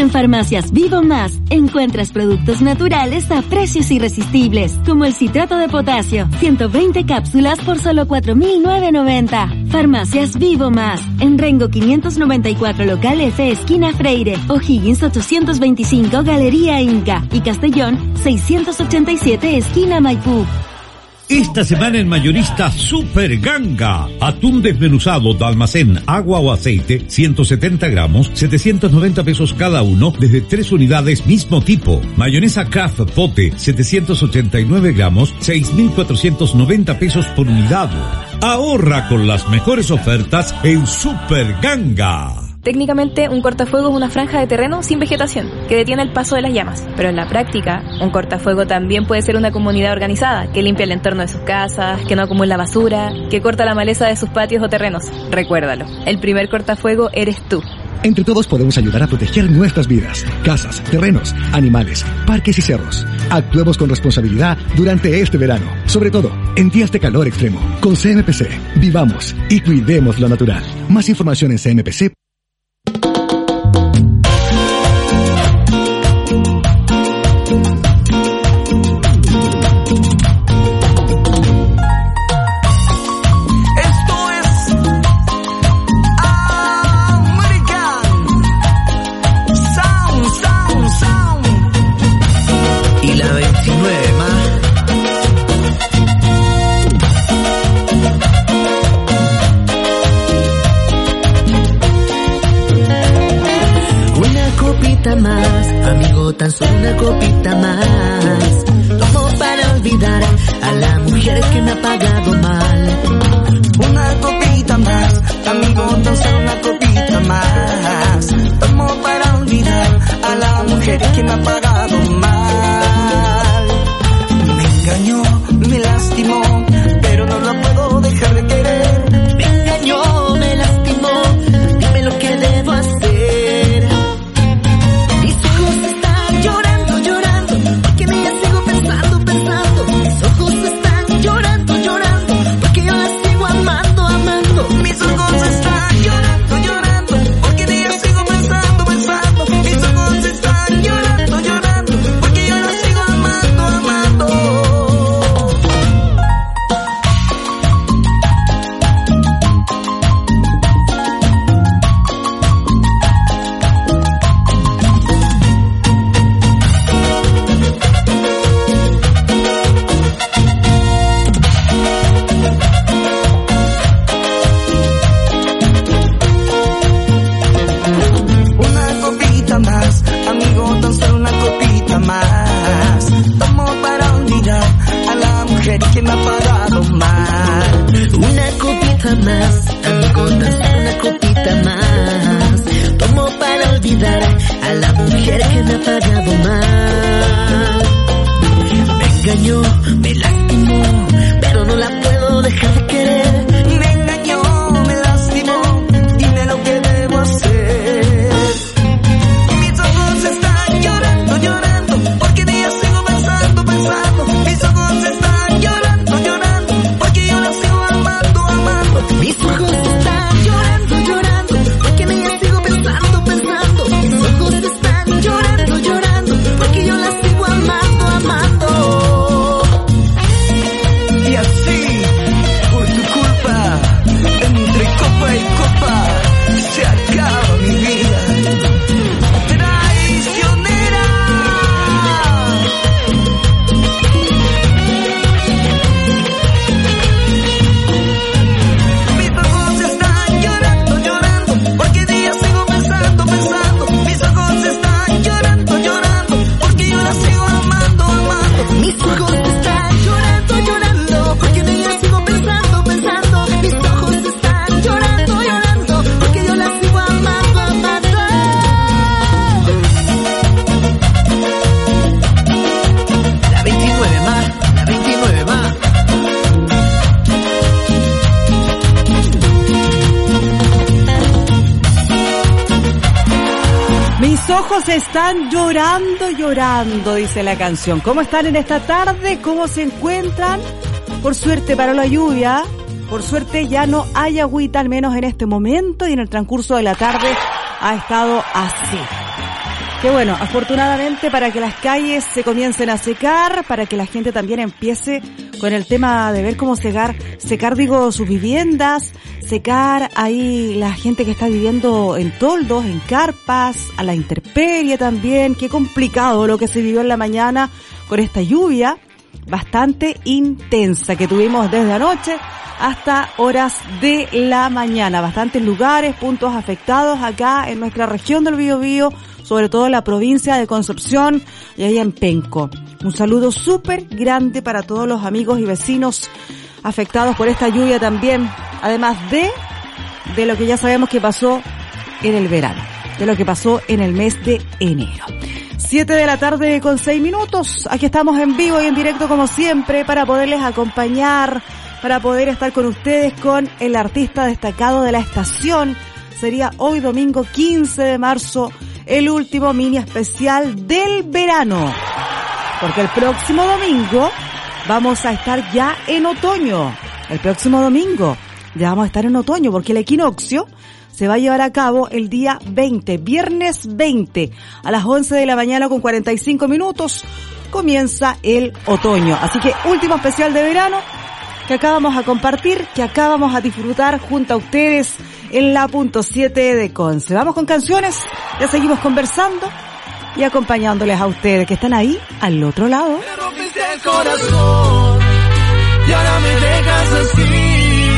En Farmacias Vivo Más encuentras productos naturales a precios irresistibles, como el citrato de potasio, 120 cápsulas por solo 4.990. Farmacias Vivo Más, en Rengo 594 local F esquina Freire, O'Higgins 825 Galería Inca y Castellón 687 esquina Maipú. Esta semana en Mayorista Super Ganga. Atún desmenuzado de almacén, agua o aceite, 170 gramos, 790 pesos cada uno, desde 3 unidades mismo tipo. Mayonesa Kraft Pote, 789 gramos, 6.490 pesos por unidad. Ahorra con las mejores ofertas en Super Ganga. Técnicamente, un cortafuego es una franja de terreno sin vegetación, que detiene el paso de las llamas. Pero en la práctica, un cortafuego también puede ser una comunidad organizada, que limpia el entorno de sus casas, que no acumula basura, que corta la maleza de sus patios o terrenos. Recuérdalo, el primer cortafuego eres tú. Entre todos podemos ayudar a proteger nuestras vidas, casas, terrenos, animales, parques y cerros. Actuemos con responsabilidad durante este verano, sobre todo en días de calor extremo. Con CMPC, vivamos y cuidemos lo natural. Más información en CMPC. Más, amigo, tan solo una copita más. Tomo para olvidar a la mujer que me ha pagado mal. Una copita más, amigo, tan solo una copita más. Tomo para olvidar a la mujer que me ha pagado mal. Me engañó, me lastimó, pero no la puedo dejar de querer. Me engañó, me lastimó, dime lo que debo hacer. Están llorando, llorando, dice la canción. ¿Cómo están en esta tarde? ¿Cómo se encuentran? Por suerte paró la lluvia, por suerte ya no hay agüita, al menos en este momento, y en el transcurso de la tarde ha estado así. Que bueno, afortunadamente para que las calles se comiencen a secar, para que la gente también empiece con el tema de ver cómo secar sus viviendas, secar ahí la gente que está viviendo en toldos, en carpas, a la intemperie también. Qué complicado lo que se vivió en la mañana con esta lluvia bastante intensa que tuvimos desde anoche hasta horas de la mañana. Bastantes lugares, puntos afectados acá en nuestra región del Biobío, sobre todo en la provincia de Concepción y ahí en Penco. Un saludo súper grande para todos los amigos y vecinos afectados por esta lluvia también, además de lo que ya sabemos que pasó en el verano, de lo que pasó en el mes de enero. 7 de la tarde con 6 minutos. Aquí estamos en vivo y en directo como siempre para poderles acompañar, para poder estar con ustedes con el artista destacado de la estación. Sería hoy domingo 15 de marzo el último mini especial del verano, porque el próximo domingo vamos a estar ya en otoño. El próximo domingo ya vamos a estar en otoño porque el equinoccio se va a llevar a cabo el día 20, viernes 20, a las 11 de la mañana con 45 minutos, comienza el otoño. Así que último especial de verano que acá vamos a compartir, que acá vamos a disfrutar junto a ustedes en la .7 de Conce. Vamos con canciones, ya seguimos conversando y acompañándoles a ustedes que están ahí al otro lado. Me rompiste el corazón y ahora me dejas así.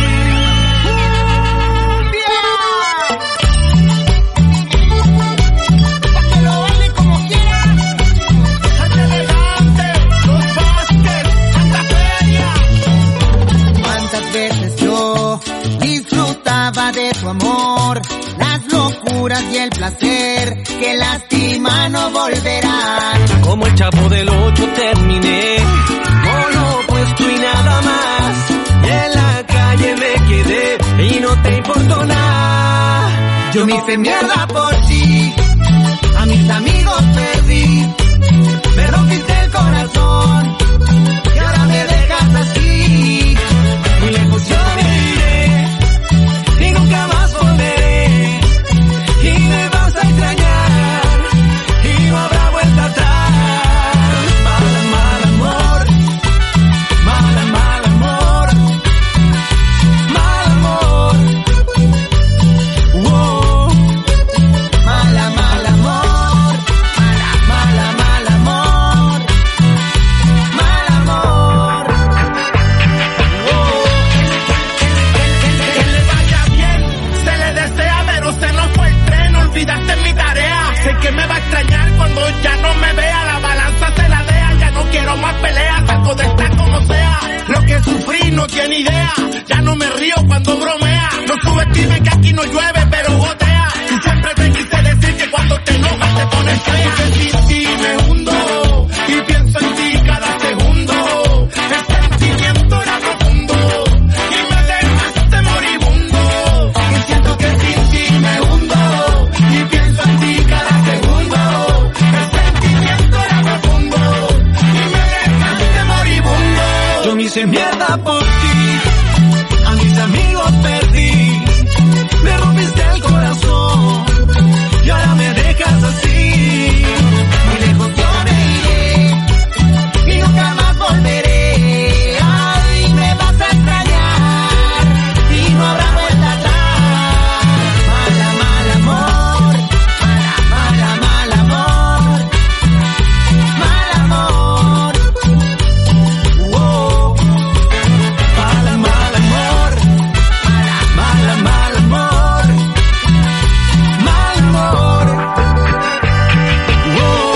De tu amor, las locuras y el placer que lastima no volverán. Como el Chavo del 8 terminé, con lo opuesto y nada más. Y en la calle me quedé y no te importó nada. Yo me hice mierda por ti, a mis amigos perdí. Me rompiste el corazón y ahora me dejas así. Muy lejos yo me iré y nunca más volveré, y me vas a extrañar y no habrá vuelta atrás. Mal, mal amor, mal, mal amor, mal amor, wow. Mal, mal amor, mal, mal amor, mal amor, wow. Que le vaya bien, se le desea, pero se nos fue el tren, olvidaste mi tarea. Sé que me va a extrañar cuando ya no me vea, la balanza se la dea, ya no quiero más peleas, salgo de esta como sea. Lo que sufrí no tiene idea, ya no me río cuando bromea. No subestime que aquí no llueve, pero gotea. Y siempre te quise decir que cuando te enojas te pones fea. Que sin ti me hundo y pienso en ti cada segundo. El sentimiento era profundo y me dejaste moribundo. Y siento que sin ti me hundo y pienso en ti cada segundo. El sentimiento era profundo y me dejaste moribundo. Yo me hice mierda por ti, a mis amigos perdí. Me rompiste el corazón y ahora me dejas así. Muy lejos yo me iré y nunca más volveré. Ay, me vas a extrañar y no habrá vuelta atrás. Mala, mal amor, mala, mal amor, mal amor, wow. Mala, mal amor, mala, mal amor, mal amor, wow.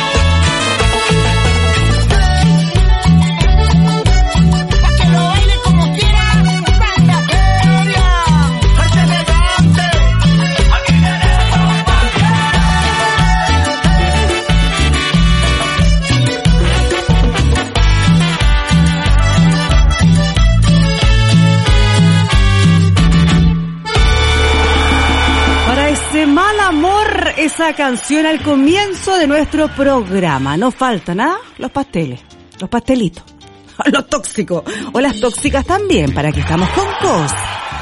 Pa' que lo baile como quiera, Santa Feria, arte elegante, aquí tenemos Para ese mal amor, esa canción al comienzo de nuestro programa. No falta nada, los pasteles, los pastelitos, los tóxicos o las tóxicas también, para que estamos con cosas.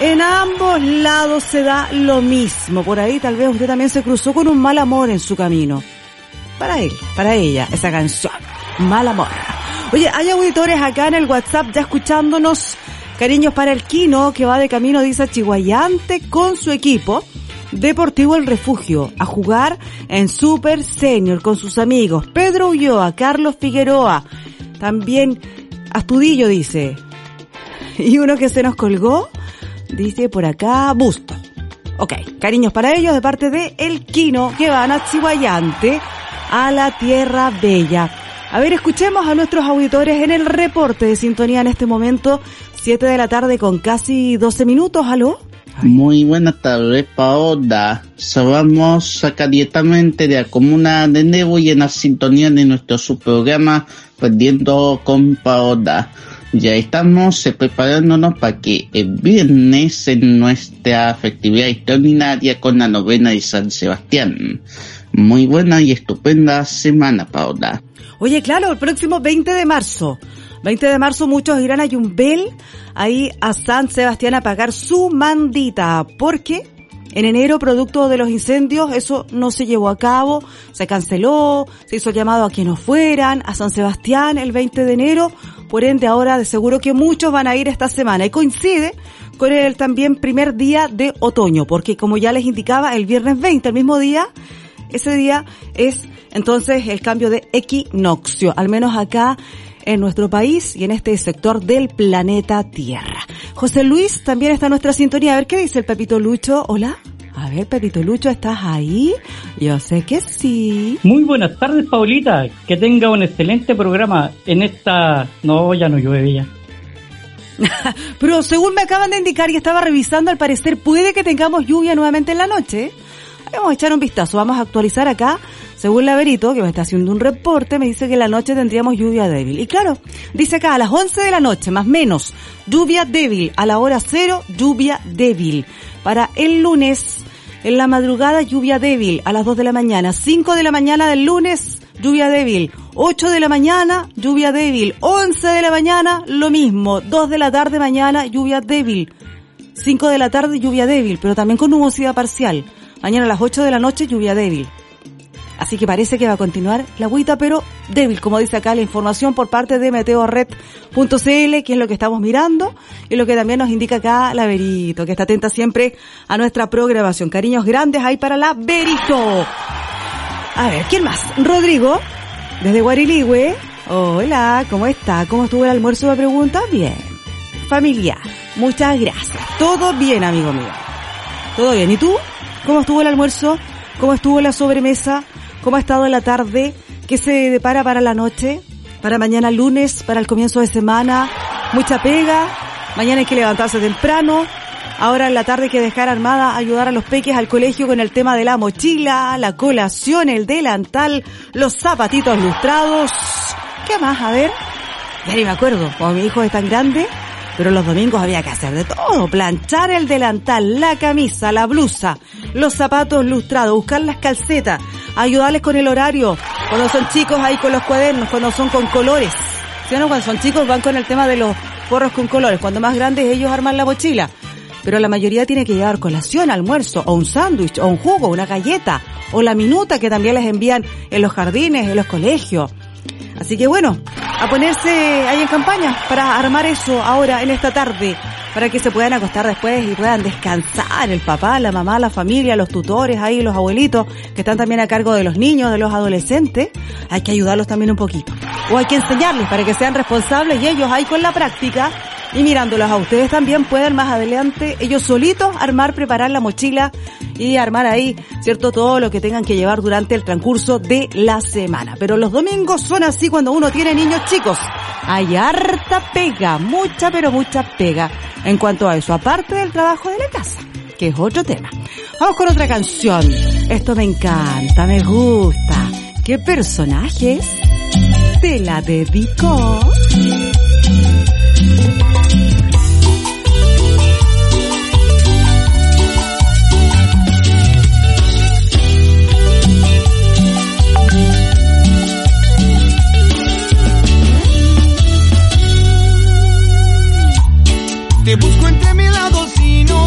En ambos lados se da lo mismo. Por ahí tal vez usted también se cruzó con un mal amor en su camino. Para él, para ella, esa canción. Mal amor. Oye, hay auditores acá en el WhatsApp ya escuchándonos. Cariños para el Quino, que va de camino, dice, a Chihuayante con su equipo Deportivo El Refugio, a jugar en Super Senior con sus amigos Pedro Ulloa, Carlos Figueroa, también Astudillo, dice. Y uno que se nos colgó, dice por acá, Busto. Ok, cariños para ellos de parte de El Quino, que van a Chihuayante, a la Tierra Bella. A ver, escuchemos a nuestros auditores en el reporte de sintonía en este momento, 7 de la tarde con casi 12 minutos. ¿Aló? Muy buenas tardes, Paola. Saludamos acá directamente de la comuna de Nebo y en la sintonía de nuestro subprograma Perdiendo con Paola. Ya estamos preparándonos para que el viernes en nuestra festividad extraordinaria con la novena de San Sebastián. Muy buena y estupenda semana, Paola. Oye, claro, el próximo 20 de marzo. 20 de marzo muchos irán a Yumbel, ahí a San Sebastián a pagar su mandita, porque en enero, producto de los incendios, eso no se llevó a cabo, se canceló, se hizo llamado a que no fueran a San Sebastián el 20 de enero, por ende ahora de seguro que muchos van a ir esta semana y coincide con el también primer día de otoño, porque como ya les indicaba, el viernes 20, el mismo día, ese día es entonces el cambio de equinoccio, al menos acá en nuestro país y en este sector del planeta Tierra. José Luis también está en nuestra sintonía. A ver, ¿qué dice el Pepito Lucho? Hola. A ver, Pepito Lucho, ¿estás ahí? Yo sé que sí. Muy buenas tardes, Paulita. Que tenga un excelente programa en esta... No, ya no llueve ya. Pero según me acaban de indicar y estaba revisando, al parecer puede que tengamos lluvia nuevamente en la noche. Vamos a echar un vistazo, vamos a actualizar acá. Según Laverito, que me está haciendo un reporte, me dice que en la noche tendríamos lluvia débil. Y claro, dice acá a las 11 de la noche, más o menos, lluvia débil. A la hora 0, lluvia débil. Para el lunes, en la madrugada, lluvia débil. A las 2 de la mañana, 5 de la mañana del lunes, lluvia débil. 8 de la mañana, lluvia débil. 11 de la mañana, lo mismo. 2 de la tarde mañana, lluvia débil. 5 de la tarde, lluvia débil, pero también con nubosidad parcial. Mañana a las 8 de la noche, lluvia débil. Así que parece que va a continuar la agüita, pero débil, como dice acá la información por parte de meteorred.cl, que es lo que estamos mirando, y lo que también nos indica acá la Verito, que está atenta siempre a nuestra programación. Cariños grandes ahí para la Verito. A ver, ¿quién más? Rodrigo, desde Guariligüe. Hola, ¿cómo está? ¿Cómo estuvo el almuerzo? Me pregunta. Bien. Familiar. Muchas gracias. Todo bien, amigo mío. Todo bien. ¿Y tú? ¿Cómo estuvo el almuerzo? ¿Cómo estuvo la sobremesa? ¿Cómo ha estado la tarde? ¿Qué se depara para la noche? Para mañana lunes, para el comienzo de semana. Mucha pega. Mañana hay que levantarse temprano. Ahora en la tarde hay que dejar armada, ayudar a los peques al colegio con el tema de la mochila, la colación, el delantal, los zapatitos lustrados. ¿Qué más? A ver. Ya ni me acuerdo. Como mi hijo es tan grande, pero los domingos había que hacer de todo. Planchar el delantal, la camisa, la blusa, los zapatos lustrados, buscar las calcetas, ayudarles con el horario. Cuando son chicos ahí con los cuadernos, cuando son con colores. ¿Sí o no? Cuando son chicos van con el tema de los forros con colores. Cuando más grandes ellos arman la mochila. Pero la mayoría tiene que llevar colación, almuerzo, o un sándwich, o un jugo, una galleta, o la minuta que también les envían en los jardines, en los colegios. Así que bueno, a ponerse ahí en campaña para armar eso ahora en esta tarde, para que se puedan acostar después y puedan descansar el papá, la mamá, la familia, los tutores ahí, los abuelitos que están también a cargo de los niños, de los adolescentes. Hay que ayudarlos también un poquito. O hay que enseñarles para que sean responsables y ellos ahí con la práctica y mirándolos a ustedes también pueden más adelante ellos solitos armar, preparar la mochila y armar ahí, ¿cierto? Todo lo que tengan que llevar durante el transcurso de la semana. Pero los domingos son así cuando uno tiene niños chicos. Hay harta pega, mucha pero mucha pega en cuanto a eso, aparte del trabajo de la casa, que es otro tema. Vamos con otra canción. Esto me encanta, me gusta. ¿Qué personajes? Te la dedico. Te busco entre mil lados y no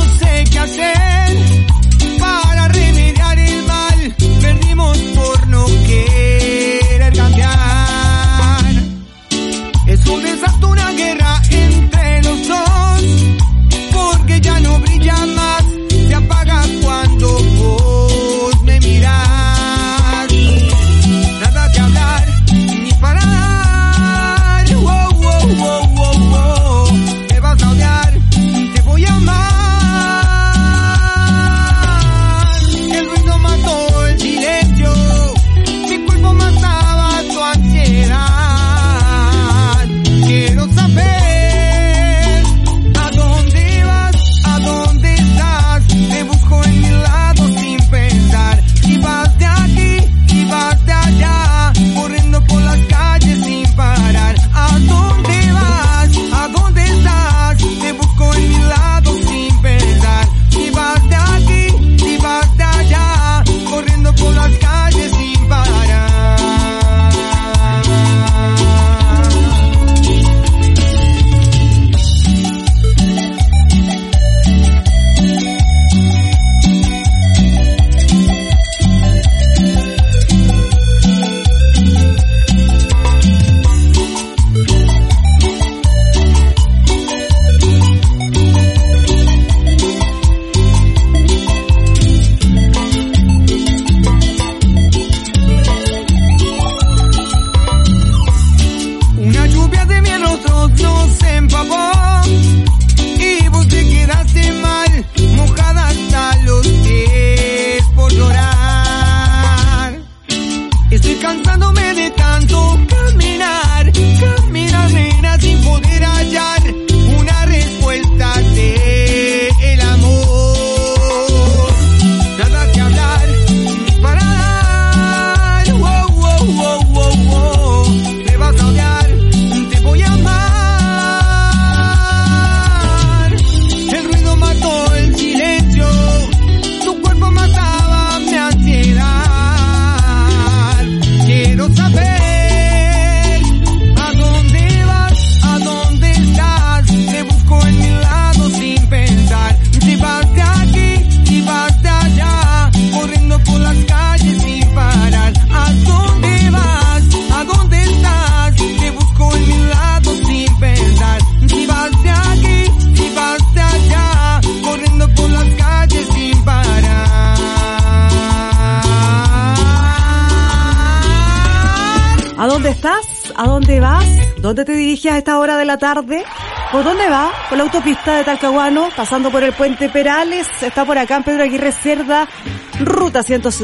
¿Dónde estás? ¿A dónde vas? ¿Dónde te diriges a esta hora de la tarde? ¿Por dónde va? Por la autopista de Talcahuano, pasando por el puente Perales, está por acá en Pedro Aguirre Cerda, ruta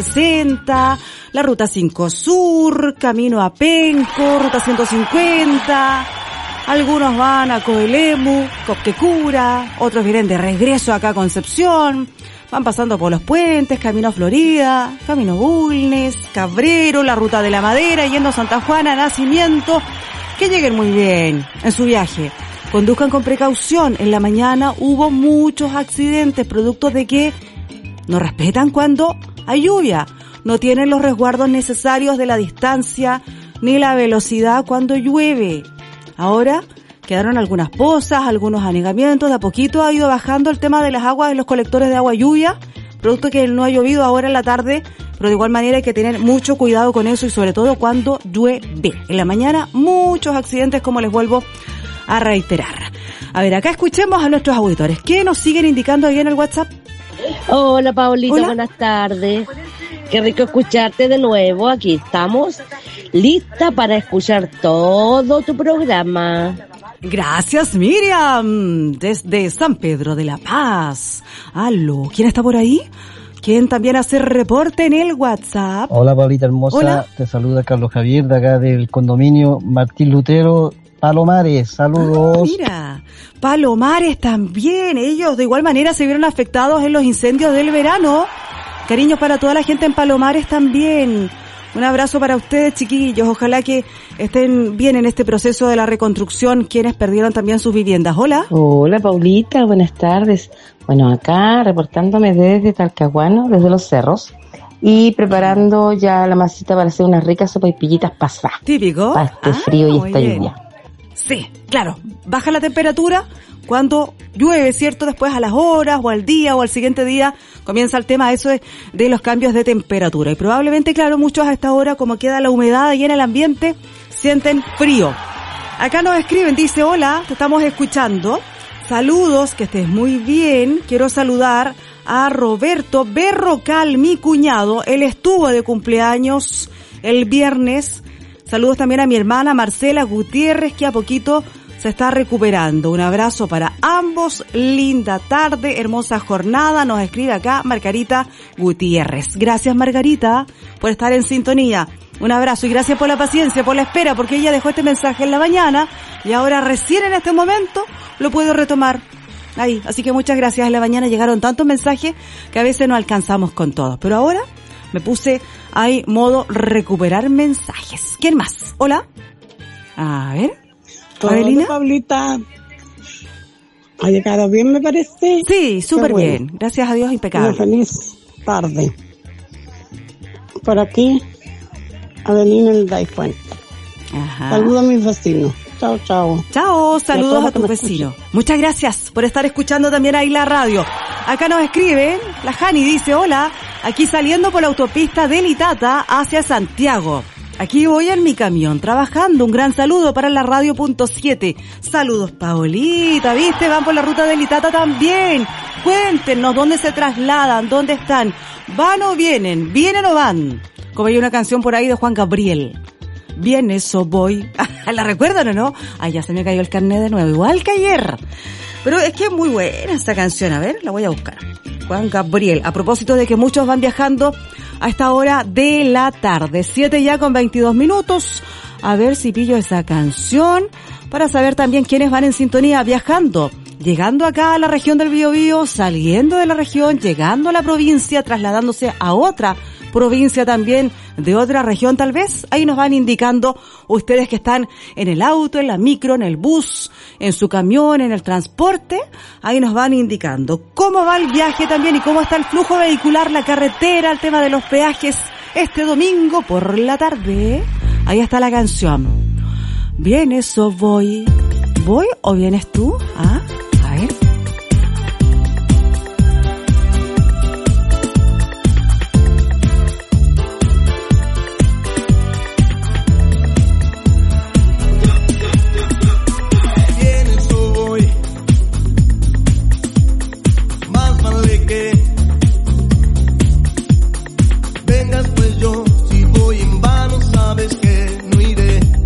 160, la ruta 5 Sur, camino a Penco, ruta 150, algunos van a Coelemu, Copquecura, otros vienen de regreso acá a Concepción, van pasando por los puentes, camino Florida, camino Bulnes, Cabrero, la ruta de la Madera, yendo a Santa Juana, Nacimiento. Que lleguen muy bien en su viaje. Conduzcan con precaución. En la mañana hubo muchos accidentes, producto de que no respetan cuando hay lluvia. No tienen los resguardos necesarios de la distancia ni la velocidad cuando llueve. Ahora quedaron algunas pozas, algunos anegamientos. De a poquito ha ido bajando el tema de las aguas en los colectores de agua lluvia, producto que no ha llovido ahora en la tarde, pero de igual manera hay que tener mucho cuidado con eso y sobre todo cuando llueve. En la mañana muchos accidentes, como les vuelvo a reiterar. A ver, acá escuchemos a nuestros auditores. ¿Qué nos siguen indicando ahí en el WhatsApp? Hola, Paulita, Hola. Buenas tardes. Qué rico escucharte de nuevo. Aquí estamos, lista para escuchar todo tu programa. Gracias, Miriam, desde San Pedro de la Paz. Aló, ¿quién está por ahí? ¿Quién también hace reporte en el WhatsApp? Hola, Paulita hermosa. Hola. Te saluda Carlos Javier de acá del condominio Martín Lutero, Palomares. Saludos. Mira, Palomares también. Ellos de igual manera se vieron afectados en los incendios del verano. Cariños para toda la gente en Palomares también. Un abrazo para ustedes, chiquillos. Ojalá que estén bien en este proceso de la reconstrucción quienes perdieron también sus viviendas. Hola. Hola, Paulita, buenas tardes. Bueno, acá reportándome desde Talcahuano, desde los cerros, y preparando ya la masita para hacer unas ricas sopaipillitas pasadas. Típico. Para este frío y muy esta bien. lluvia. Sí, claro. Baja la temperatura cuando llueve, ¿cierto? Después a las horas o al día o al siguiente día comienza el tema eso de los cambios de temperatura. Y probablemente, claro, muchos a esta hora, como queda la humedad ahí en el ambiente, sienten frío. Acá nos escriben, dice, hola, te estamos escuchando. Saludos, que estés muy bien. Quiero saludar a Roberto Berrocal, mi cuñado. Él estuvo de cumpleaños el viernes. Saludos también a mi hermana Marcela Gutiérrez, que a poquito se está recuperando. Un abrazo para ambos. Linda tarde, hermosa jornada. Nos escribe acá Margarita Gutiérrez. Gracias, Margarita, por estar en sintonía. Un abrazo y gracias por la paciencia, por la espera, porque ella dejó este mensaje en la mañana y ahora recién en este momento lo puedo retomar ahí. Así que muchas gracias. En la mañana llegaron tantos mensajes que a veces no alcanzamos con todos. Pero ahora me puse ahí modo recuperar mensajes. ¿Quién más? Hola. A ver. Hola, Pablita. ¿Ha llegado bien, me parece? Sí, súper bueno. bien. Gracias a Dios, impecable. Una feliz tarde. Por aquí, Adelina el Daifuente. Ajá. Saludos a mis vecinos. Chao, chao. Chao, saludos a tu tus vecinos. Muchas gracias por estar escuchando también ahí la radio. Acá nos escriben, la Jani dice, hola, aquí saliendo por la autopista de Litata hacia Santiago. Aquí voy en mi camión, trabajando. Un gran saludo para la radio.7. Saludos, Paolita, ¿viste? Van por la ruta de Litata también. Cuéntenos dónde se trasladan, dónde están. ¿Van o vienen? ¿Vienen o van? Como hay una canción por ahí de Juan Gabriel. Vienes o voy. ¿La recuerdan o no? Ay, ya se me cayó el carnet de nuevo, igual que ayer. Pero es que es muy buena esta canción. A ver, la voy a buscar. Juan Gabriel. A propósito de que muchos van viajando a esta hora de la tarde. 7 ya con 22 minutos. A ver si pillo esa canción para saber también quiénes van en sintonía viajando. Llegando acá a la región del Biobío, saliendo de la región, llegando a la provincia, trasladándose a otra provincia también, de otra región tal vez. Ahí nos van indicando ustedes que están en el auto, en la micro, en el bus, en su camión, en el transporte. Ahí nos van indicando cómo va el viaje también y cómo está el flujo vehicular, la carretera, el tema de los peajes este domingo por la tarde. Ahí está la canción. ¿Vienes o voy? ¿Voy o vienes tú? ¿Ah? A ver. ¿Vienes o voy? Más vale que vengas, pues yo si voy en vano sabes que no iré.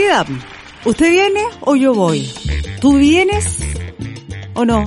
Navidad. ¿Usted viene o yo voy? ¿Tú vienes o no?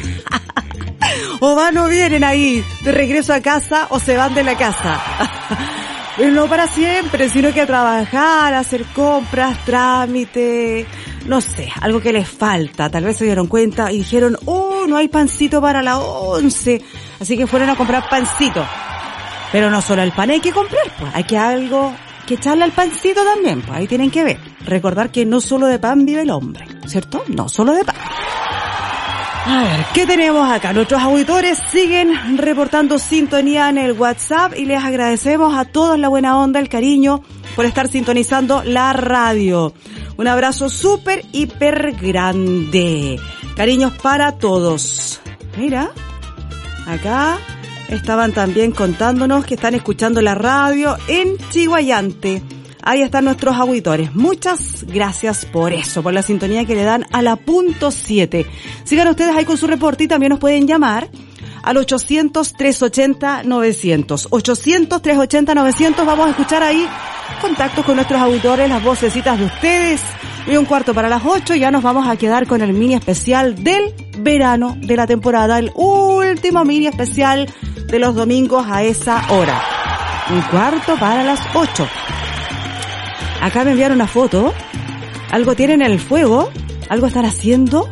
¿O van o vienen ahí de regreso a casa o se van de la casa? Pero no para siempre, sino que a trabajar, a hacer compras, trámite, no sé, algo que les falta. Tal vez se dieron cuenta y dijeron, no hay pancito para la 11. Así que fueron a comprar pancito. Pero no solo el pan hay que comprar, pues hay que echarle al pancito también, pues ahí tienen que ver. Recordar que no solo de pan vive el hombre, ¿cierto? No solo de pan. A ver, ¿qué tenemos acá? Nuestros auditores siguen reportando sintonía en el WhatsApp y les agradecemos a todos la buena onda, el cariño por estar sintonizando la radio. Un abrazo súper, hiper grande. Cariños para todos. Mira, acá estaban también contándonos que están escuchando la radio en Chiguayante. Ahí están nuestros auditores. Muchas gracias por eso, por la sintonía que le dan a la punto 7. Sigan ustedes ahí con su reporte y también nos pueden llamar al 800-380-900. 800-380-900. Vamos a escuchar ahí contactos con nuestros auditores, las vocecitas de ustedes. Y 7:15 ya nos vamos a quedar con el mini especial del verano de la temporada. El último mini especial de los domingos a esa hora. 7:45. Acá me enviaron una foto. Algo tienen en el fuego. Algo están haciendo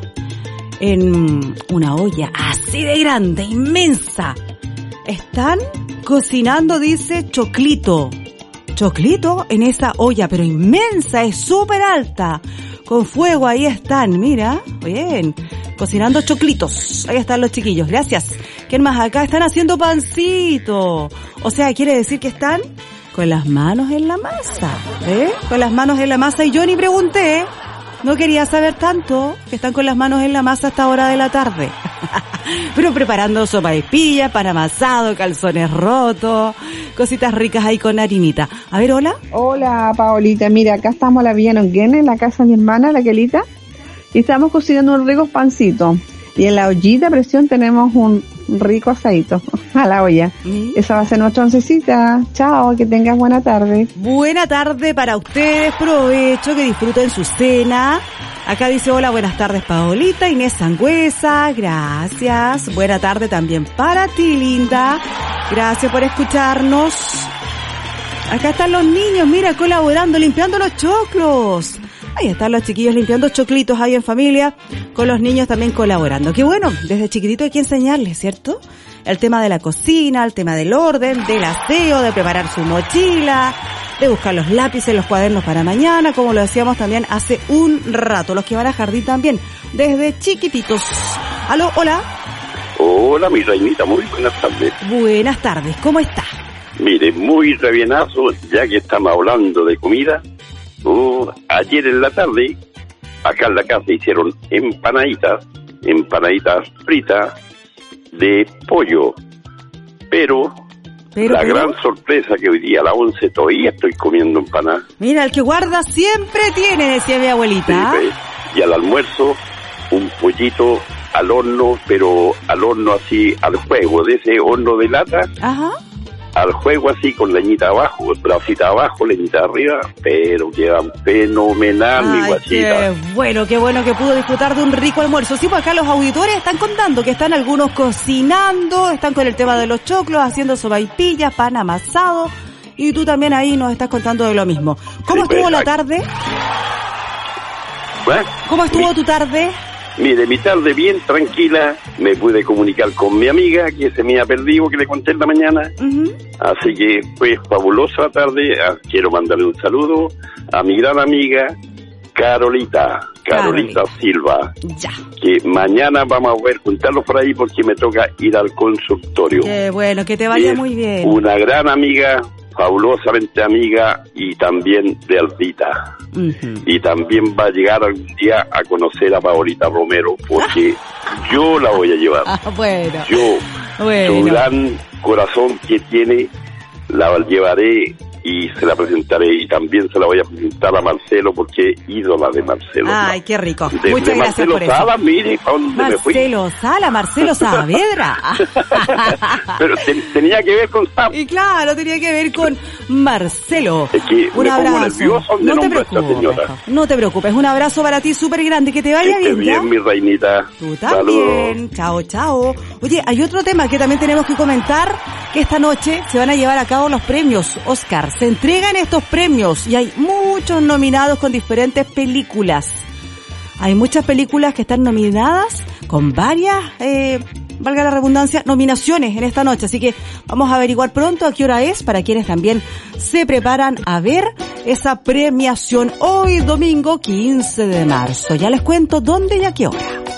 en una olla así de grande, inmensa. Están cocinando, dice, choclito. Choclito en esa olla, pero inmensa, es súper alta. Con fuego, ahí están, mira. Bien, cocinando choclitos. Ahí están los chiquillos, gracias. ¿Quién más acá? Están haciendo pancito. O sea, quiere decir que están con las manos en la masa, con las manos en la masa. Y yo ni pregunté, no quería saber tanto, que están con las manos en la masa a esta hora de la tarde. Pero preparando sopaipillas, pan amasado, calzones rotos, cositas ricas ahí con harinita. A ver, hola. Hola, Paolita. Mira, acá estamos en la Villa Nonguén, en la casa de mi hermana, la Quelita, y estamos cocinando un rico pancito. Y en la ollita a presión tenemos un rico asadito a la olla. Esa va a ser nuestra oncecita. Chao, que tengas buena tarde. Buena tarde para ustedes, provecho, que disfruten su cena. Acá dice, hola, buenas tardes, Paolita, Inés Sangüesa, gracias. Buena tarde también para ti, linda. Gracias por escucharnos. Acá están los niños, mira, colaborando, limpiando los choclos. Ahí están los chiquillos limpiando choclitos ahí en familia, con los niños también colaborando. Qué bueno, desde chiquitito hay que enseñarles, ¿cierto? El tema de la cocina, el tema del orden, del aseo, de preparar su mochila, de buscar los lápices, los cuadernos para mañana, como lo decíamos también hace un rato. Los que van a jardín también, desde chiquititos. Aló, hola. Hola, mi reinita, muy buenas tardes. Buenas tardes, ¿cómo está? Mire, muy rebienazo, ya que estamos hablando de comida. Ayer en la tarde, acá en la casa hicieron empanaditas fritas de pollo, pero gran sorpresa que hoy día a las 11 todavía estoy comiendo empanadas. Mira, el que guarda siempre tiene, decía mi abuelita. Sí, y al almuerzo, un pollito al horno, pero al horno así, al fuego, de ese horno de lata. Ajá. Al juego así con leñita abajo, bracita abajo, leñita arriba, pero quedan fenomenal. Ay, mi guachita. Qué bueno que pudo disfrutar de un rico almuerzo. Sí, pues acá los auditores están contando que están algunos cocinando, están con el tema de los choclos, haciendo sopaipillas, pan amasado, y tú también ahí nos estás contando de lo mismo. ¿Cómo estuvo la tarde? ¿Cómo estuvo tu tarde? Mire, mi tarde bien tranquila, me pude comunicar con mi amiga que se me ha perdido, que le conté en la mañana. Así que fue fabulosa la tarde. Quiero mandarle un saludo a mi gran amiga Carolita Silva. Ya. Que mañana vamos a poder juntarlos por ahí porque me toca ir al consultorio. Qué bueno, que te vaya muy bien. Una gran amiga, fabulosamente amiga, y también de Albita. Y también va a llegar algún día a conocer a Paolita Romero, porque yo la voy a llevar. Su gran corazón que tiene, la llevaré y se la presentaré, y también se la voy a presentar a Marcelo, porque es ídola de Marcelo. Ay, qué rico. De Muchas gracias Marcelo por eso. Sala, mire, ¿a dónde me fui? Marcelo Saavedra. Pero tenía que ver con Sam. Y claro, tenía que ver con Marcelo. Es que un me abrazo. pongo nervioso de No te nombre a esta preocupes, señora. no te preocupes. Un abrazo para ti súper grande. Que te vaya Que esté bien, ¿ya? bien, mi reinita. Tú también. Saludos. Chao, chao. Oye, hay otro tema que también tenemos que comentar, que esta noche se van a llevar a cabo los premios Oscar. Se entregan estos premios y hay muchos nominados con diferentes películas. Hay muchas películas que están nominadas con varias, valga la redundancia, nominaciones en esta noche. Así que vamos a averiguar pronto a qué hora es para quienes también se preparan a ver esa premiación hoy domingo 15 de marzo. Ya les cuento dónde y a qué hora.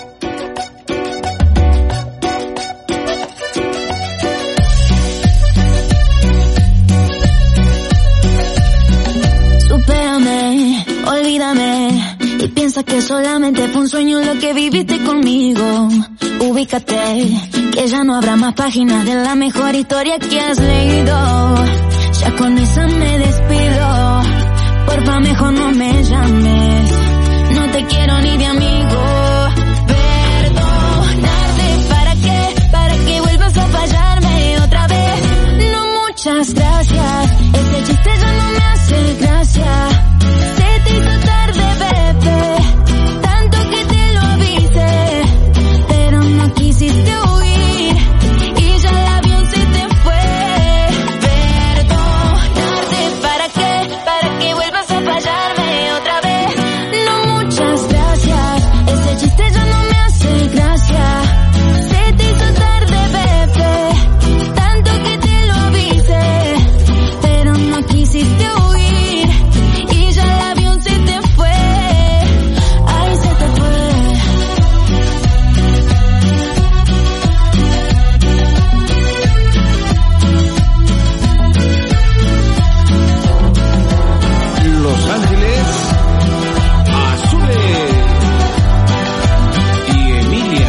Olvídame y piensa que solamente fue un sueño lo que viviste conmigo. Ubícate, que ya no habrá más páginas de la mejor historia que has leído. Ya con esa me despido, porfa mejor no me llames, no te quiero ni de amigo. Perdonarte, ¿para qué vuelvas a fallarme otra vez? No, muchas gracias, ese chiste ya no me hace gracia. Se te hizo tarde, bebé, tanto que te lo avisé, pero no quisiste huir y ya el avión se te fue. Perdonarte, ¿para qué vuelvas a fallarme otra vez? No, muchas gracias, ese chiste ya no me hace gracia. Se te hizo tarde, bebé, tanto que te lo avisé, pero no quisiste huir y ya el avión se te fue. Ay, se te fue. Los Ángeles Azules y Emilia.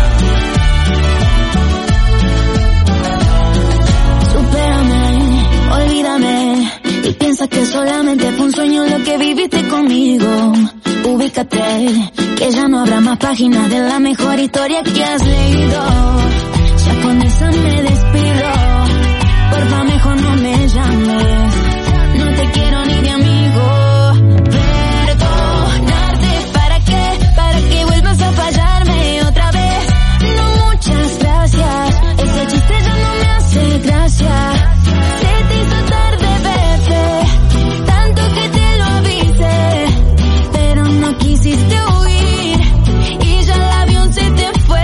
Supérame, olvídame y piensa que solamente fue un sueño lo que viviste conmigo. Ubícate, que ya no habrá más páginas de la mejor historia que has leído. Ya con esa me despido, porfa mejor no me llames, no te quiero ni de amigo. Perdonarte, ¿para qué vuelvas a fallarme otra vez? No, muchas gracias, ese chiste ya no me hace gracia. Se te hizo tarde, bebé, tanto que te lo avisé, pero no quisiste huir y ya el avión se te fue.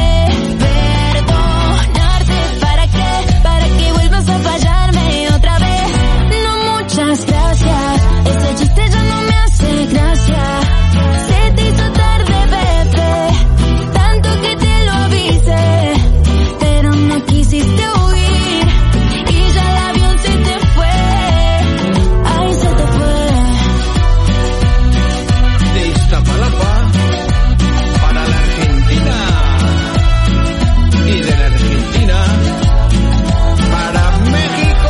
Perdonarte, ¿para qué vuelvas a fallarme otra vez? No, muchas gracias, ese chiste ya no me hace gracia. Se te hizo tarde, bebé, tanto que te lo avisé, pero no quisiste huir y ya el avión se te fue. Ay, se te fue. De Iztapalapa para la Argentina y de la Argentina para México.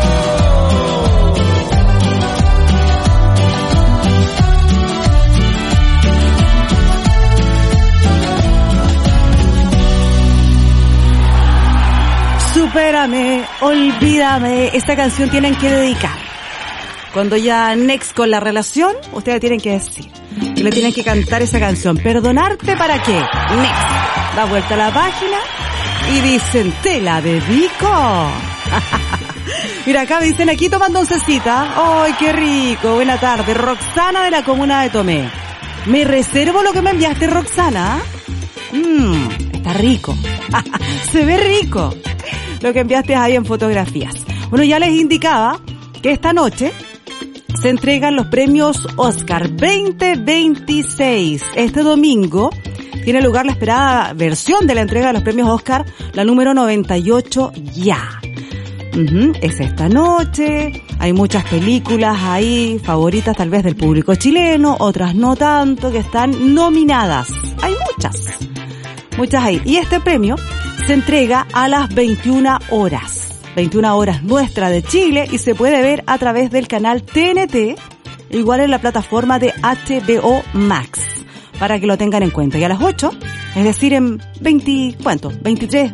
Supérame, olvídame. Esta canción tienen que dedicar. Cuando ya next con la relación, ustedes tienen que decir. Y le tienen que cantar esa canción. Perdonarte, ¿para qué? Next. Da vuelta a la página y dicen, te la dedico. Mira, acá me dicen aquí tomando oncecita. ¡Ay, qué rico! Buena tarde. Roxana de la comuna de Tomé. Me reservo lo que me enviaste, Roxana. Está rico. Se ve rico lo que enviaste ahí en fotografías. Bueno, ya les indicaba que esta noche se entregan los premios Oscar 2026. Este domingo tiene lugar la esperada versión de la entrega de los premios Oscar, la número 98 ya. Es esta noche. Hay muchas películas ahí favoritas tal vez del público chileno, otras no tanto, que están nominadas. Hay muchas ahí. Y este premio se entrega a las 21 horas. 21 horas nuestra de Chile, y se puede ver a través del canal TNT, igual en la plataforma de HBO Max, para que lo tengan en cuenta. Y a las 8, es decir, en 27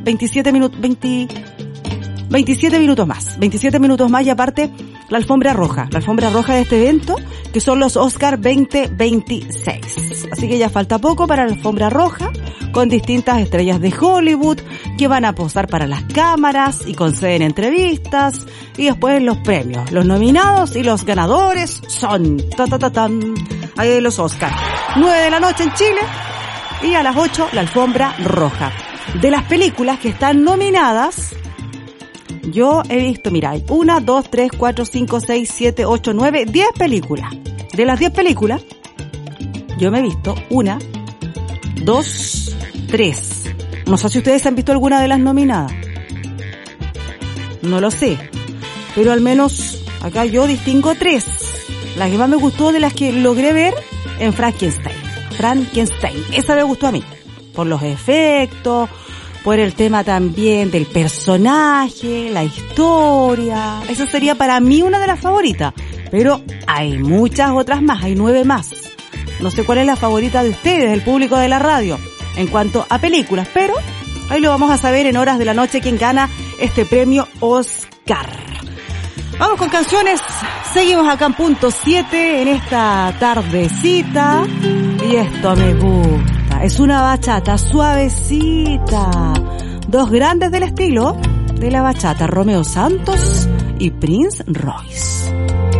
minutos más, y aparte la alfombra roja de este evento, que son los Oscar 2026. Así que ya falta poco para la alfombra roja, con distintas estrellas de Hollywood que van a posar para las cámaras y conceden entrevistas, y después los premios, los nominados y los ganadores son ahí los Oscar. 9 de la noche en Chile, y a las 8 la alfombra roja. De las películas que están nominadas, yo he visto, mira, hay 1, 2, 3, 4, 5, 6, 7, 8, 9, 10 películas. De las 10 películas, yo me he visto 1, 2, 3. No sé si ustedes han visto alguna de las nominadas. No lo sé. Pero al menos acá yo distingo 3. La que más me gustó de las que logré ver en Frankenstein. Esa me gustó a mí. Por los efectos, por el tema también del personaje, la historia. Esa sería para mí una de las favoritas. Pero hay muchas otras más, hay 9 más. No sé cuál es la favorita de ustedes, del público de la radio, en cuanto a películas, pero ahí lo vamos a saber en horas de la noche quién gana este premio Oscar. Vamos con canciones, seguimos acá en punto 7 en esta tardecita, y esto me gusta, es una bachata suavecita, 2 grandes del estilo de la bachata, Romeo Santos y Prince Royce.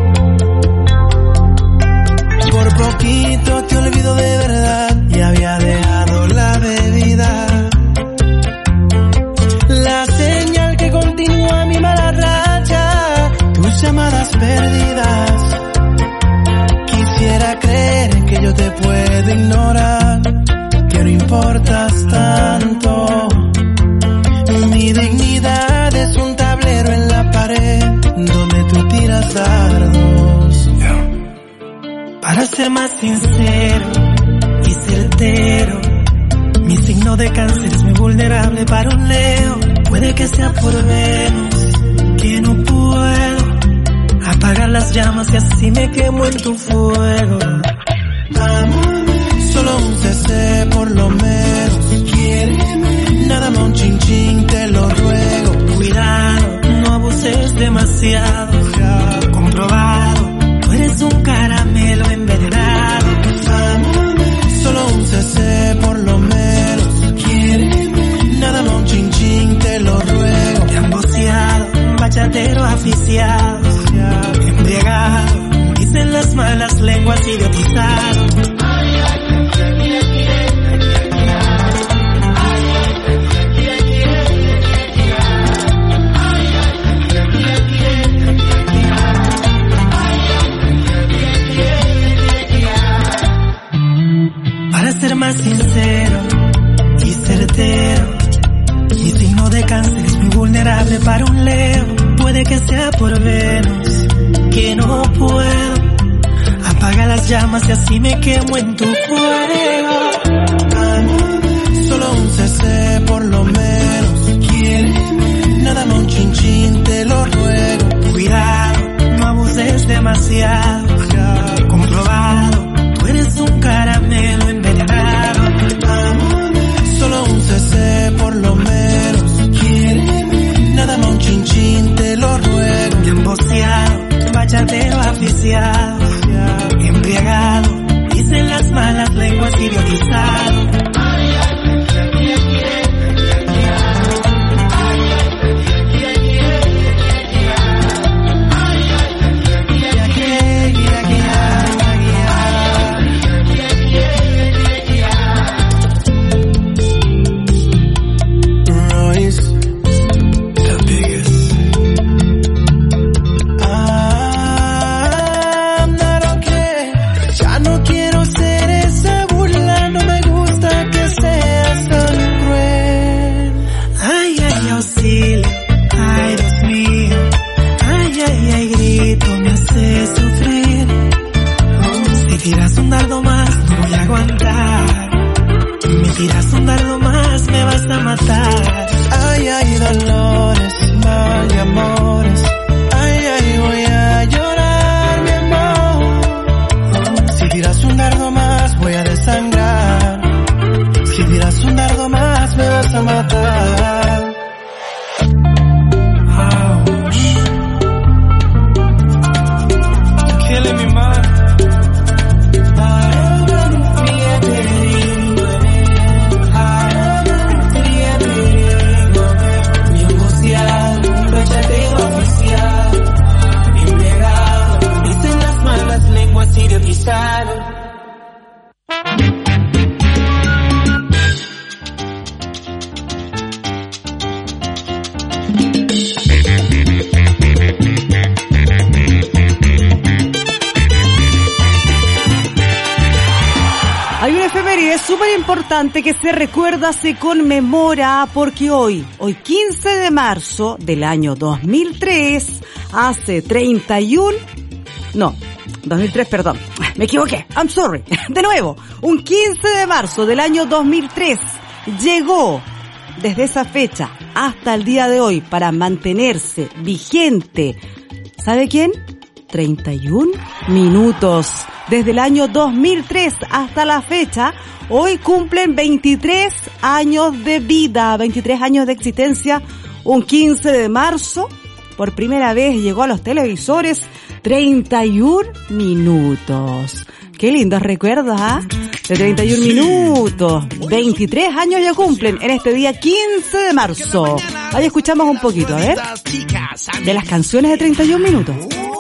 Por poquito te olvido de verdad, y había dejado la bebida. La señal que continúa mi mala racha, tus llamadas perdidas. Quisiera creer que yo te puedo ignorar, que no importas tanto. Mi dignidad es un tablero en la pared donde tú tiras dardos. Para ser más sincero y certero, mi signo de cáncer es muy vulnerable para un Leo. Puede que sea por Venus, que no puedo apagar las llamas y así me quemo en tu fuego. Solo un CC por lo menos, quiéreme, nada más un chin chin, te lo ruego. Cuidado, no abuses demasiado, ya comprobado. Tú eres un caramelo envenenado. Solo un CC por lo menos, quiéreme, nada más un chin chin, te lo ruego. Te han boceado, bachatero aficiado, embriagado, dicen las malas lenguas, idiotizado. Para ser más sincero y certero, mi signo de cáncer es muy vulnerable para un Leo. Puede que sea por Venus, que no puedo apagar las llamas y así me quemo en tu fuego. Solo un CC por lo menos, quiéreme, nada más un chin chin, te lo ruego. Cuidado, no abuses demasiado, ya comprobado. Tú eres un caramelo envenenado. Solo un CC por lo menos, quiéreme, nada más un chin chin, te lo ruego. Te han boceado, bachatero aficiado, embriagado, dicen las malas lenguas, idiotizado. Tiras un dardo más, me vas a matar. Ay, ay, dolores, cama y amores. Ay, ay, voy a llorar, mi amor. Si tiras un dardo más, voy a desangrar. Si tiras un dardo más, me vas a matar. Ouch. You're killing me, man. Hay una efeméride súper importante que se recuerda, se conmemora, porque hoy 15 de marzo del año 2003, hace 2003, perdón, me equivoqué, I'm sorry, de nuevo, un 15 de marzo del año 2003 llegó desde esa fecha hasta el día de hoy para mantenerse vigente, ¿sabe quién? 31 minutos. Desde el año 2003 hasta la fecha, hoy cumplen 23 años de vida, 23 años de existencia. Un 15 de marzo, por primera vez llegó a los televisores 31 minutos. Qué lindos recuerdos, ¿ah? De 31 minutos. 23 años ya cumplen en este día 15 de marzo. Ahí escuchamos un poquito, a ver, de las canciones de 31 minutos.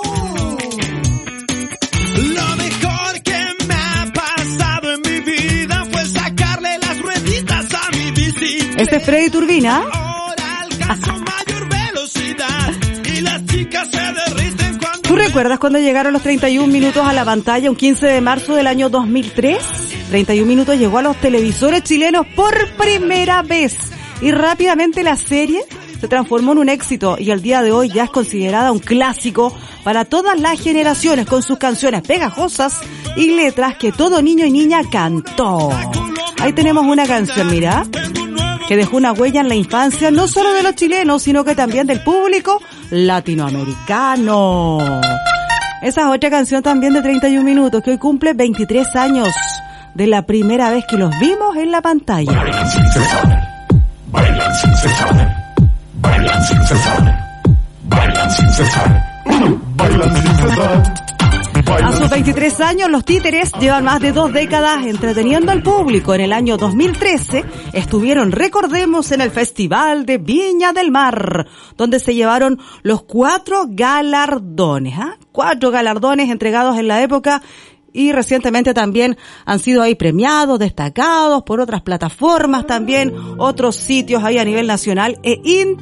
Lo mejor que me ha pasado en mi vida fue sacarle las rueditas a mi bicicleta. Este es Freddy Turbina. Ahora alcanzo mayor velocidad y las chicas se derriten cuando... ¿Tú recuerdas cuando llegaron los 31 minutos a la pantalla un 15 de marzo del año 2003? 31 minutos llegó a los televisores chilenos por primera vez y rápidamente la serie se transformó en un éxito y al día de hoy ya es considerada un clásico para todas las generaciones con sus canciones pegajosas y letras que todo niño y niña cantó. Ahí tenemos una canción, mira, que dejó una huella en la infancia no solo de los chilenos, sino que también del público latinoamericano. Esa es otra canción también de 31 minutos que hoy cumple 23 años de la primera vez que los vimos en la pantalla. Bailan sin cesar, bailan sin cesar. Bailan sin cesar, bailan sin cesar, bailan sin cesar. A sus 23 años, los Títeres llevan más de 2 décadas entreteniendo al público. En el año 2013 estuvieron, recordemos, en el Festival de Viña del Mar, donde se llevaron los 4 galardones, 4 galardones entregados en la época. Y recientemente también han sido ahí premiados, destacados por otras plataformas también, otros sitios ahí a nivel nacional e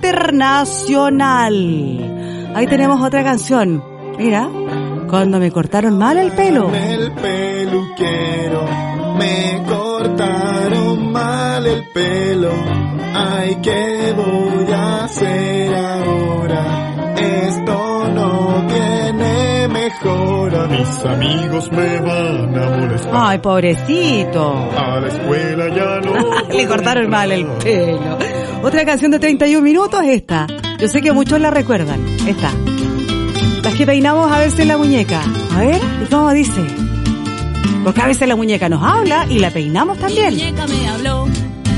internacional. Ahí tenemos otra canción. Mira, cuando me cortaron mal el pelo. El peluquero, me cortaron mal el pelo. Ay, ¿qué voy a hacer ahora? Esto no tiene mejora. Mis amigos me van a molestar. Ay, pobrecito. A la escuela ya no. Le cortaron mal el pelo. Otra canción de 31 minutos es esta. Yo sé que muchos la recuerdan. Esta. Las que peinamos a veces la muñeca. A ver, ¿y cómo dice? Porque a veces la muñeca nos habla y la peinamos también. Mi muñeca me habló,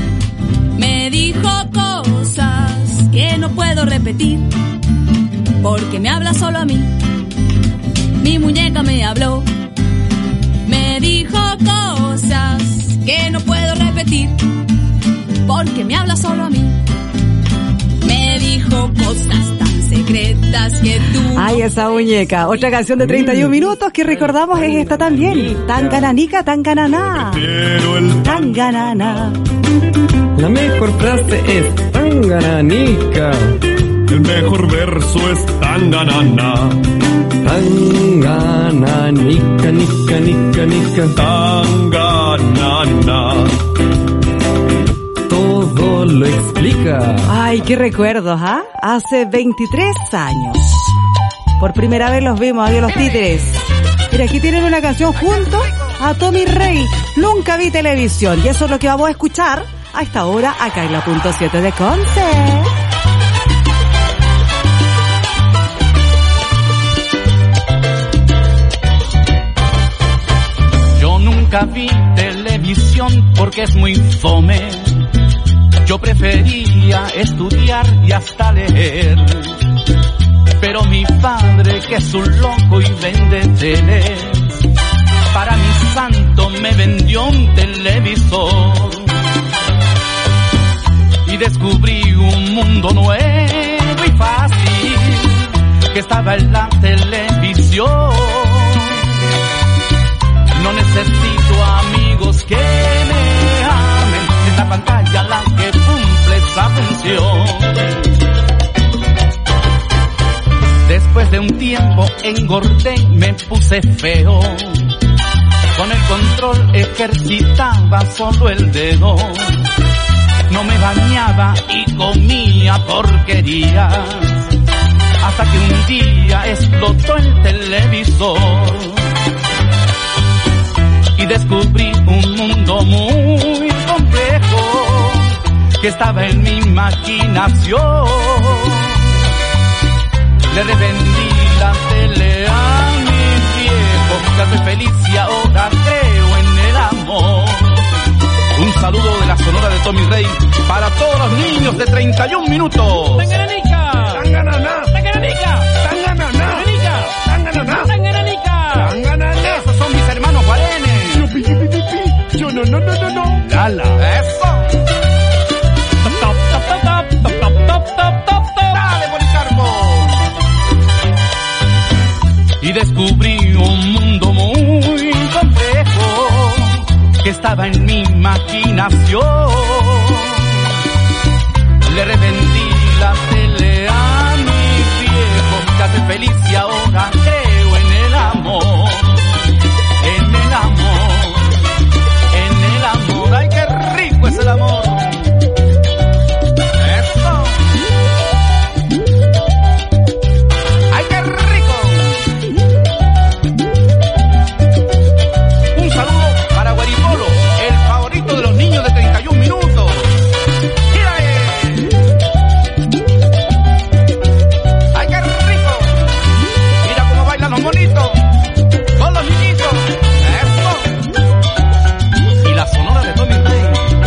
me dijo cosas que no puedo repetir, porque me habla solo a mí. Mi muñeca me habló, me dijo cosas que no puedo repetir, porque me habla solo a mí. Me dijo cosas tan secretas que tú... Ay, esa muñeca. Otra canción de 31 minutos que recordamos es esta también. Tangananica, tangananá. Tanganana. La mejor frase es tangananica. El mejor verso es tanganana. Tangananica, nica, nica, nica. Tanganana. Todo lo explica. Ay, qué recuerdos, ¿ah? Hace 23 años. Por primera vez los vimos, adiós los Títeres. Mira, aquí tienen una canción junto a Tommy Rey. Nunca vi televisión. Y eso es lo que vamos a escuchar a esta hora acá en la punto 7 de Conce. Nunca vi televisión porque es muy fome. Yo prefería estudiar y hasta leer. Pero mi padre, que es un loco y vende teles, para mi santo me vendió un televisor. Y descubrí un mundo nuevo y fácil que estaba en la televisión. No necesito amigos que me amen, es la pantalla la que cumple esa función. Después de un tiempo engordé y me puse feo. Con el control ejercitaba solo el dedo. No me bañaba y comía porquerías. Hasta que un día explotó el televisor. Y descubrí un mundo muy complejo que estaba en mi imaginación. Le revendí la tele a mi viejo, ya soy feliz y ahora creo en el amor. Un saludo de la Sonora de Tommy Rey para todos los niños de 31 minutos. ¡Tangananica! ¡Tangananá! ¡Tangananica! ¡Tangananá! ¡Tangananá! ¡Tangananica! ¡Tangananá! Esos son mis hermanos guarenes. Yo no. Lala. Eso. Dale, Policarpo. Y descubrí un mundo muy complejo que estaba en mi imaginación. Le revendí la tele a mi viejo, ya soy feliz y ahora creo en el amor. En el amor, en el amor. Ay, qué rico es el amor. Eso. Ay, qué rico. Un saludo para Guaripolo, el favorito de los niños de 31 minutos. ¡Mírale! ¡Ay, qué rico! Mira cómo bailan los monitos con los niñitos. ¡Eso! Y la Sonora de Tommy Rey.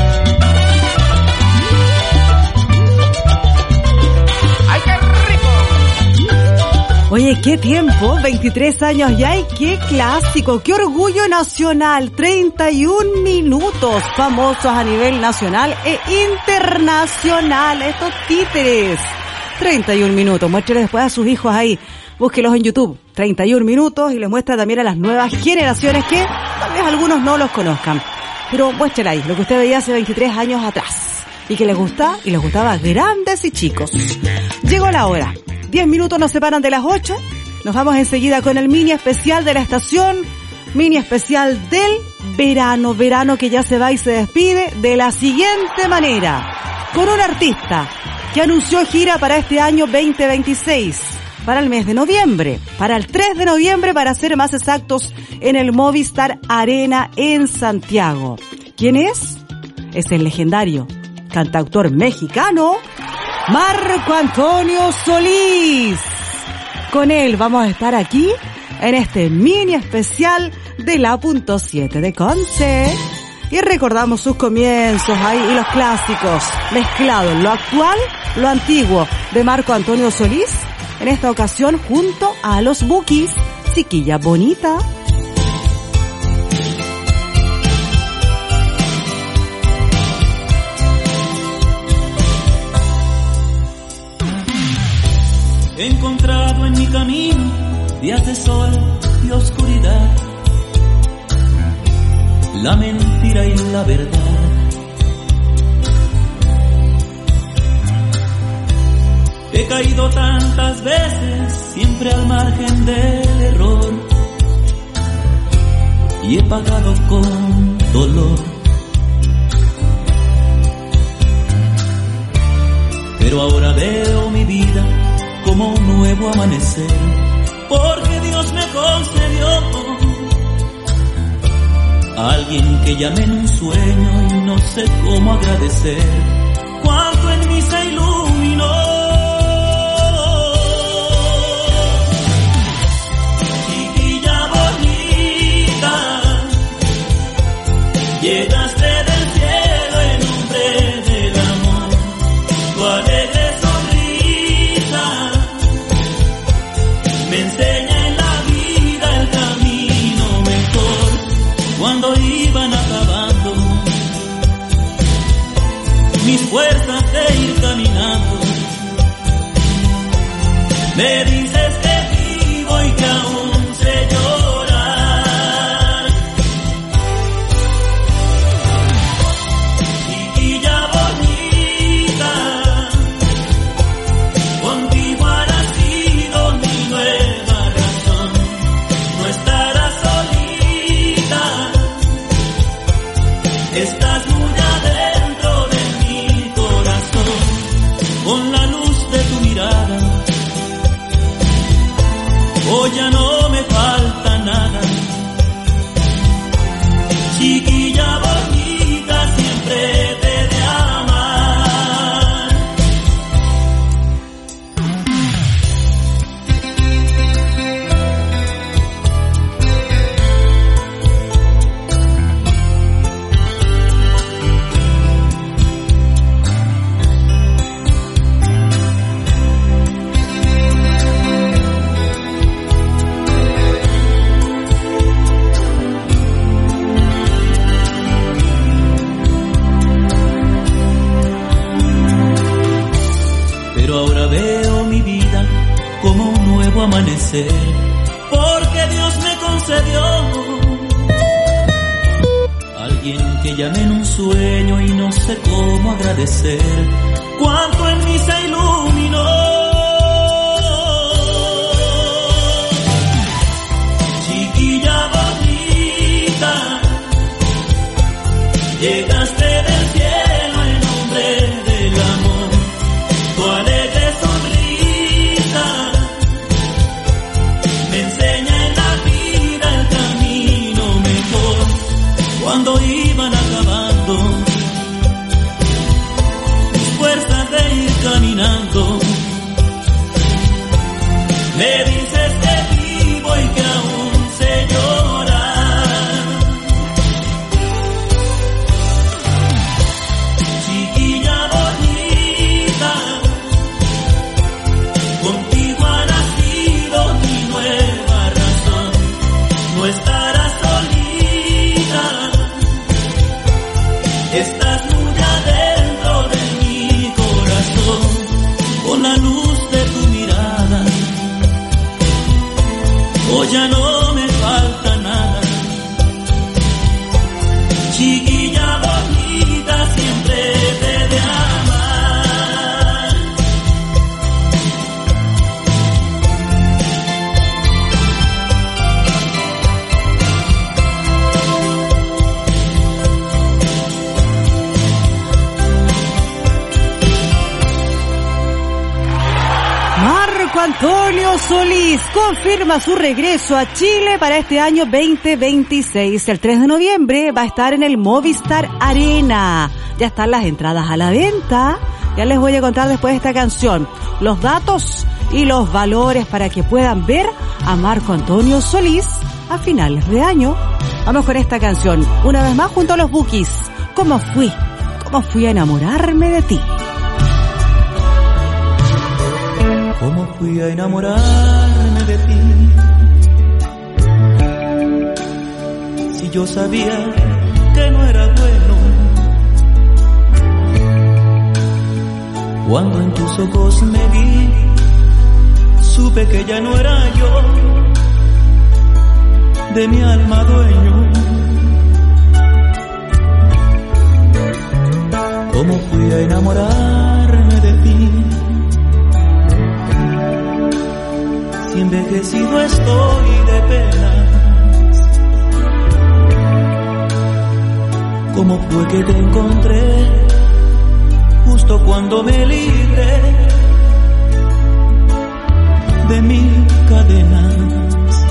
¡Ay, qué rico! Oye, qué tiempo, 23 años ya y qué clásico, qué orgullo nacional, 31 minutos, famosos a nivel nacional e internacional, estos títeres. 31 minutos, muéstrele después a sus hijos ahí, búsquelos en YouTube, 31 minutos y les muestra también a las nuevas generaciones que tal vez algunos no los conozcan. Pero muéstrele ahí, lo que usted veía hace 23 años atrás y que les gusta y les gustaba a grandes y chicos. Llegó la hora. 10 minutos nos separan de las 8. Nos vamos enseguida con el mini especial de la estación. Mini especial del verano. Verano que ya se va y se despide de la siguiente manera. Con un artista que anunció gira para este año 2026. Para el mes de noviembre. Para el 3 de noviembre, para ser más exactos, en el Movistar Arena en Santiago. ¿Quién es? Es el legendario cantautor mexicano Marco Antonio Solís. Con él vamos a estar aquí en este mini especial de la .7 de Conce. Y recordamos sus comienzos ahí y los clásicos mezclados, lo actual, lo antiguo de Marco Antonio Solís. En esta ocasión junto a los Bukis, Chiquilla Bonita. He encontrado en mi camino días de sol y oscuridad, la mentira y la verdad. He caído tantas veces, siempre al margen del error, y he pagado con dolor. Pero ahora veo mi vida como un nuevo amanecer, porque Dios me concedió a alguien que llamé en un sueño y no sé cómo agradecer cuánto en mí se iluminó. Chiquilla bonita, mis fuerzas de ir caminando. Me dices que vivo y que aún sé llorar. Chiquilla bonita, contigo ha nacido mi nueva razón. No estarás solita, estás muy adentro de mi corazón. Con la luz de tu mirada, hoy ya no me falta nada. Chiquilla bonita, siempre te he de amar. Pero ahora veo mi vida como un nuevo amanecer, porque Dios me concedió alguien que llamé en un sueño y no sé cómo agradecer cuánto en mí se iluminó. Chiquilla bonita, llegaste del cielo en nombre del amor. Tu alegre sonrisa me enseña en la vida el camino mejor. Cuando iban acabando mis fuerzas de ir caminando, me dices que vivo y que aún sé llorar. Chiquilla bonita, contigo ha nacido mi nueva razón. No estarás solita, estás muy adentro de mi corazón. Con la luz de tu mirada, hoy ya no me falta nada. Chiquilla bonita, siempre te he de amar. Marco Antonio Solís confirma su regreso a Chile para este año 2026. El 3 de noviembre va a estar en el Movistar Arena. Ya están las entradas a la venta. Ya les voy a contar después de esta canción los datos y los valores para que puedan ver a Marco Antonio Solís a finales de año. Vamos con esta canción, una vez más junto a los Bukis. ¿Cómo fui a enamorarme de ti? ¿Cómo fui a enamorarme de ti? Si yo sabía que no era bueno. Cuando en tus ojos me vi, supe que ya no era yo de mi alma dueño. ¿Cómo fui a enamorarme de ti? Si envejecido estoy de penas, ¿cómo fue que te encontré justo cuando me libré de mis cadenas?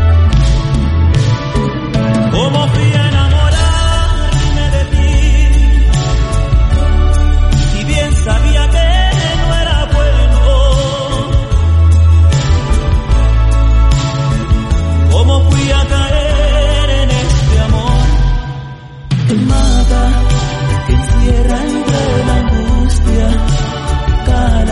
¿Cómo fui a enamorarme de ti? Si bien sabía que no era bueno. ¿Cómo fui a caer en este amor que mata, que encierra entre la angustia,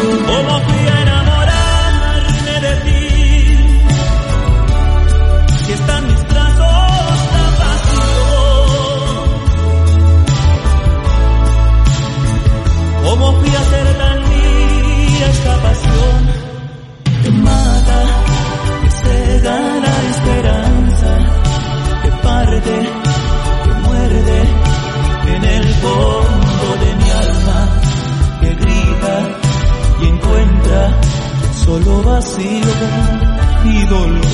¿Cómo fui a enamorarme de ti? Si está en mis brazos la pasión. ¿Cómo fui a ser tan mía esta pasión? Que mata, que cega la esperanza, que parte, que muerde en el fondo de mi alma, que grita y encuentra solo vacío y dolor.